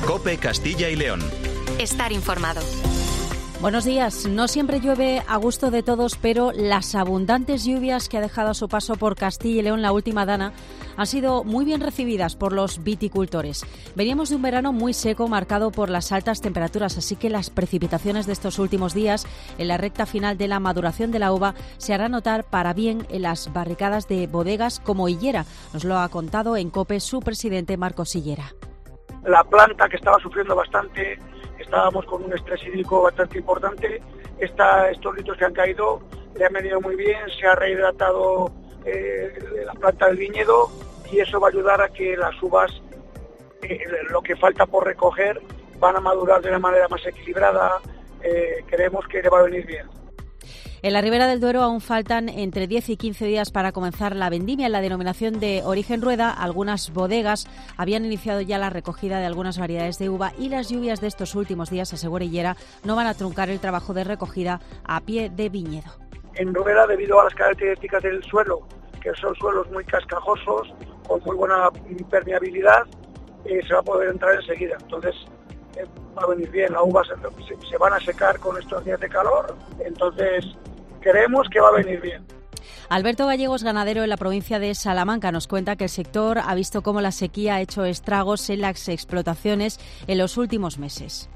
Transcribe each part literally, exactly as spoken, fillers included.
COPE Castilla y León. Estar informado. Buenos días. No siempre llueve a gusto de todos, pero las abundantes lluvias que ha dejado a su paso por Castilla y León la última dana han sido muy bien recibidas por los viticultores. Veníamos de un verano muy seco marcado por las altas temperaturas, así que las precipitaciones de estos últimos días en la recta final de la maduración de la uva se harán notar para bien en las barricadas de bodegas como Hillera. Nos lo ha contado en COPE su presidente Marcos Hillera. La planta, que estaba sufriendo bastante, estábamos con un estrés hídrico bastante importante. Esta, estos litros que han caído le han venido muy bien, se ha rehidratado eh, la planta del viñedo y eso va a ayudar a que las uvas, eh, lo que falta por recoger, van a madurar de una manera más equilibrada. Eh, creemos que le va a venir bien. En la Ribera del Duero aún faltan entre diez y quince días para comenzar la vendimia. En la denominación de origen Rueda, algunas bodegas habían iniciado ya la recogida de algunas variedades de uva y las lluvias de estos últimos días, asegura Hillera, no van a truncar el trabajo de recogida a pie de viñedo. En Rueda, debido a las características del suelo, que son suelos muy cascajosos, con muy buena impermeabilidad, eh, se va a poder entrar enseguida. Entonces, eh, va a venir bien. Las uvas se, se van a secar con estos días de calor, entonces creemos que va a venir bien. Alberto Gallegos, ganadero en la provincia de Salamanca, nos cuenta que el sector ha visto cómo la sequía ha hecho estragos en las explotaciones en los últimos meses.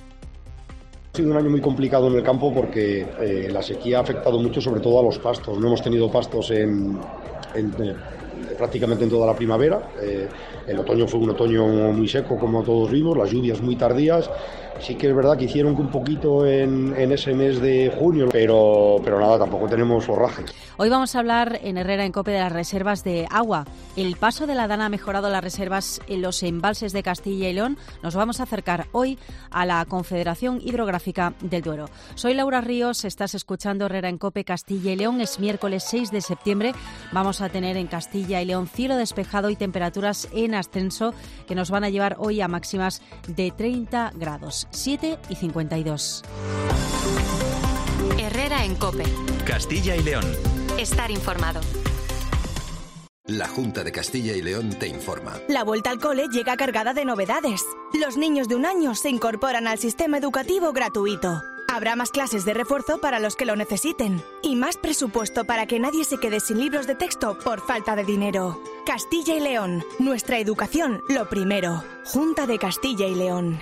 Ha sido un año muy complicado en el campo porque eh, la sequía ha afectado mucho, sobre todo a los pastos. No hemos tenido pastos en, en, eh, prácticamente en toda la primavera. Eh, el otoño fue un otoño muy seco, como todos vimos, las lluvias muy tardías. Sí que es verdad que hicieron un poquito en, en ese mes de junio, pero, pero nada, tampoco tenemos forrajes. Hoy vamos a hablar en Herrera en COPE de las reservas de agua. El paso de la dana ha mejorado las reservas en los embalses de Castilla y León. Nos vamos a acercar hoy a la Confederación Hidrográfica del Duero. Soy Laura Ríos, estás escuchando Herrera en COPE Castilla y León. Es miércoles seis de septiembre. Vamos a tener en Castilla y León cielo despejado y temperaturas en ascenso que nos van a llevar hoy a máximas de treinta grados. siete y cincuenta y dos. Herrera en COPE. Castilla y León. Estar informado. La Junta de Castilla y León te informa. La vuelta al cole llega cargada de novedades. Los niños de un año se incorporan al sistema educativo gratuito. Habrá más clases de refuerzo para los que lo necesiten. Y más presupuesto para que nadie se quede sin libros de texto por falta de dinero. Castilla y León. Nuestra educación, lo primero. Junta de Castilla y León.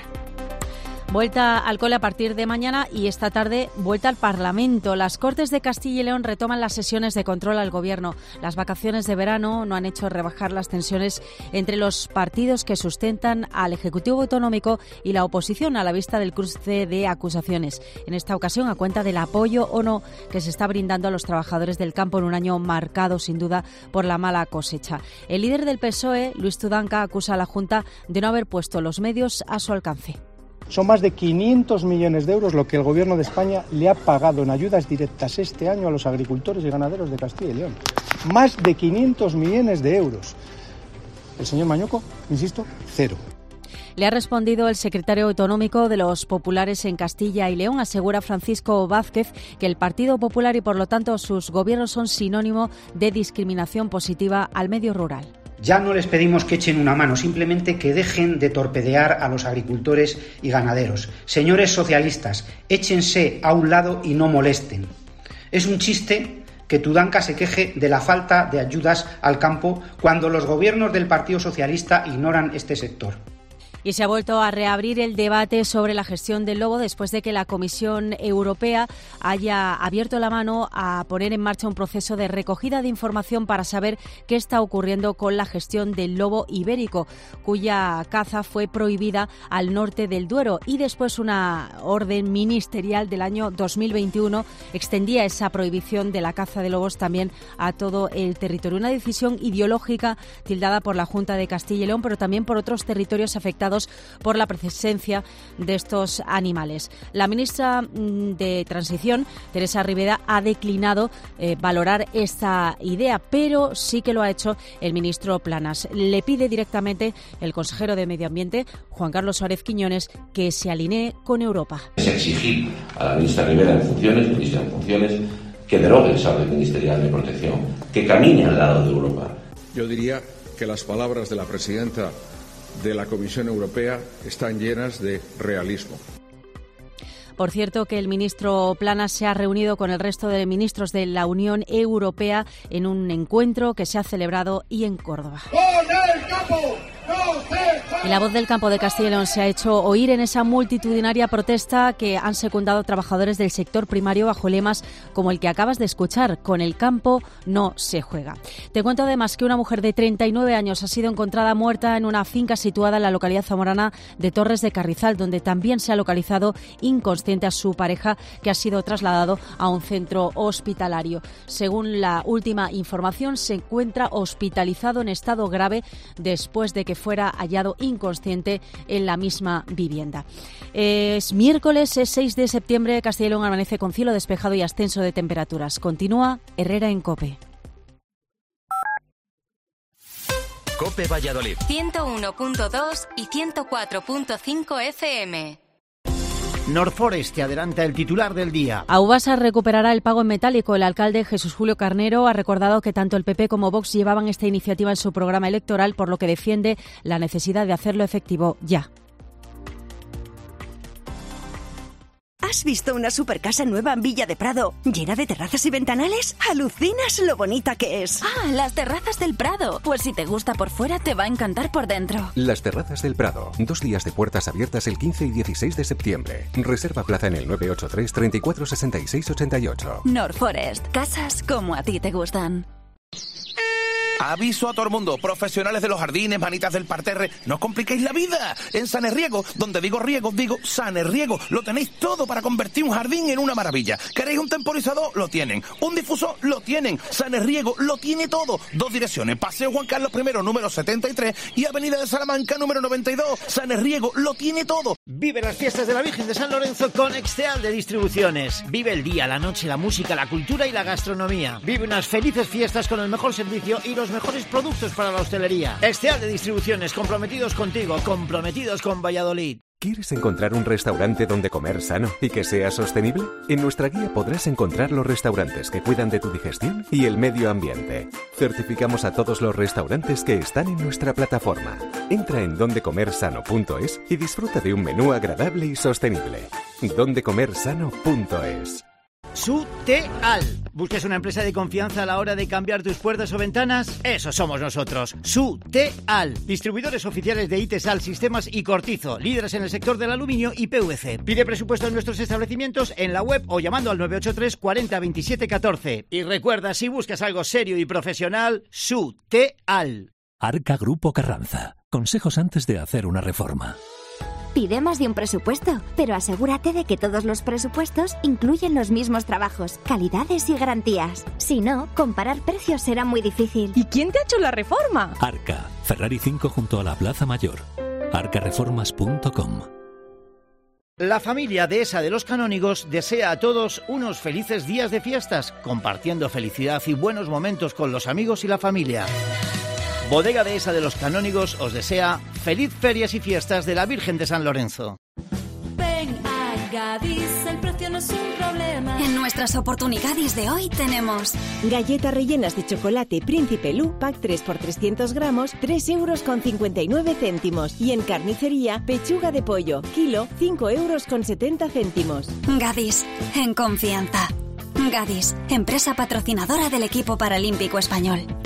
Vuelta al cole a partir de mañana y esta tarde vuelta al Parlamento. Las Cortes de Castilla y León retoman las sesiones de control al Gobierno. Las vacaciones de verano no han hecho rebajar las tensiones entre los partidos que sustentan al Ejecutivo Autonómico y la oposición a la vista del cruce de acusaciones. En esta ocasión a cuenta del apoyo o no que se está brindando a los trabajadores del campo en un año marcado sin duda por la mala cosecha. El líder del P S O E, Luis Tudanca, acusa a la Junta de no haber puesto los medios a su alcance. Son más de quinientos millones de euros lo que el Gobierno de España le ha pagado en ayudas directas este año a los agricultores y ganaderos de Castilla y León. Más de quinientos millones de euros. El señor Mañuco, insisto, cero. Le ha respondido el secretario autonómico de los populares en Castilla y León. Asegura Francisco Vázquez que el Partido Popular y por lo tanto sus gobiernos son sinónimo de discriminación positiva al medio rural. Ya no les pedimos que echen una mano, simplemente que dejen de torpedear a los agricultores y ganaderos. Señores socialistas, échense a un lado y no molesten. Es un chiste que Tudanca se queje de la falta de ayudas al campo cuando los gobiernos del Partido Socialista ignoran este sector. Y se ha vuelto a reabrir el debate sobre la gestión del lobo después de que la Comisión Europea haya abierto la mano a poner en marcha un proceso de recogida de información para saber qué está ocurriendo con la gestión del lobo ibérico, cuya caza fue prohibida al norte del Duero. Y después una orden ministerial del año dos mil veintiuno extendía esa prohibición de la caza de lobos también a todo el territorio. Una decisión ideológica tildada por la Junta de Castilla y León, pero también por otros territorios afectados por la presencia de estos animales. La ministra de Transición, Teresa Rivera, ha declinado eh, valorar esta idea, pero sí que lo ha hecho el ministro Planas. Le pide directamente el consejero de Medio Ambiente, Juan Carlos Suárez Quiñones, que se alinee con Europa. Es exigir a la ministra Rivera en funciones, ministra en funciones, que derogue esa orden ministerial de protección, que camine al lado de Europa. Yo diría que las palabras de la presidenta de la Comisión Europea están llenas de realismo. Por cierto, que el ministro Planas se ha reunido con el resto de ministros de la Unión Europea en un encuentro que se ha celebrado y en Córdoba. ¡Con el campo! Y la voz del campo de Castilla y León se ha hecho oír en esa multitudinaria protesta que han secundado trabajadores del sector primario bajo lemas como el que acabas de escuchar: con el campo no se juega. Te cuento además que una mujer de treinta y nueve años ha sido encontrada muerta en una finca situada en la localidad zamorana de Torres de Carrizal, donde también se ha localizado inconsciente a su pareja, que ha sido trasladado a un centro hospitalario. Según la última información, se encuentra hospitalizado en estado grave después de que fuera hallado inconsciente en la misma vivienda. Es miércoles, es seis de septiembre, Castilla y León amanece con cielo despejado y ascenso de temperaturas. Continúa Herrera en COPE. COPE Valladolid. ciento uno punto dos y ciento cuatro punto cinco F M. Norforest te adelanta el titular del día. Aubasa recuperará el pago en metálico. El alcalde Jesús Julio Carnero ha recordado que tanto el P P como Vox llevaban esta iniciativa en su programa electoral, por lo que defiende la necesidad de hacerlo efectivo ya. ¿Has visto una supercasa nueva en Villa de Prado, llena de terrazas y ventanales? ¡Alucinas lo bonita que es! ¡Ah, las terrazas del Prado! Pues si te gusta por fuera, te va a encantar por dentro. Las terrazas del Prado. Dos días de puertas abiertas el quince y dieciséis de septiembre. Reserva plaza en el nueve ocho tres, treinta y cuatro, sesenta y seis, ochenta y ocho. Norforest. Casas como a ti te gustan. Aviso a todo el mundo, profesionales de los jardines, manitas del parterre, no os compliquéis la vida. En Sanerriego, donde digo riego, digo Sanerriego, lo tenéis todo para convertir un jardín en una maravilla. ¿Queréis un temporizador? Lo tienen. ¿Un difusor? Lo tienen. Sanerriego lo tiene todo. Dos direcciones, Paseo Juan Carlos I, número setenta y tres, y Avenida de Salamanca, número noventa y dos. Sanerriego lo tiene todo. Vive las fiestas de la Virgen de San Lorenzo con Exteal de Distribuciones. Vive el día, la noche, la música, la cultura y la gastronomía. Vive unas felices fiestas con el mejor servicio y los mejores productos para la hostelería. Exteal de Distribuciones, comprometidos contigo, comprometidos con Valladolid. ¿Quieres encontrar un restaurante donde comer sano y que sea sostenible? En nuestra guía podrás encontrar los restaurantes que cuidan de tu digestión y el medio ambiente. Certificamos a todos los restaurantes que están en nuestra plataforma. Entra en donde comer sano punto es y disfruta de un menú agradable y sostenible. donde comer sano punto es. Suteal. ¿Buscas una empresa de confianza a la hora de cambiar tus puertas o ventanas? Eso somos nosotros. Suteal. Distribuidores oficiales de Itesal, Sistemas y Cortizo. Líderes en el sector del aluminio y P V C. Pide presupuesto en nuestros establecimientos en la web o llamando al nueve ocho tres, cuarenta, veintisiete, catorce. Y recuerda, si buscas algo serio y profesional, Suteal. Arca Grupo Carranza. Consejos antes de hacer una reforma. Pide más de un presupuesto, pero asegúrate de que todos los presupuestos incluyen los mismos trabajos, calidades y garantías. Si no, comparar precios será muy difícil. ¿Y quién te ha hecho la reforma? Arca, Ferrari cinco junto a la Plaza Mayor. arca reformas punto com. La familia Dehesa de los Canónigos desea a todos unos felices días de fiestas, compartiendo felicidad y buenos momentos con los amigos y la familia. Bodega Dehesa de los Canónigos os desea feliz ferias y fiestas de la Virgen de San Lorenzo. Ven a Gadis, el precio no es un problema. En nuestras oportunidades de hoy tenemos galletas rellenas de chocolate Príncipe Lu, pack tres por trescientos gramos, tres euros con cincuenta y nueve céntimos. Y en carnicería, pechuga de pollo, kilo, cinco euros con setenta céntimos. Gadis, en confianza. Gadis, empresa patrocinadora del equipo paralímpico español.